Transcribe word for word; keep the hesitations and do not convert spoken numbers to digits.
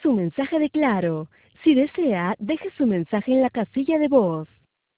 su mensaje de Claro. Si desea, deje su mensaje en la casilla de voz.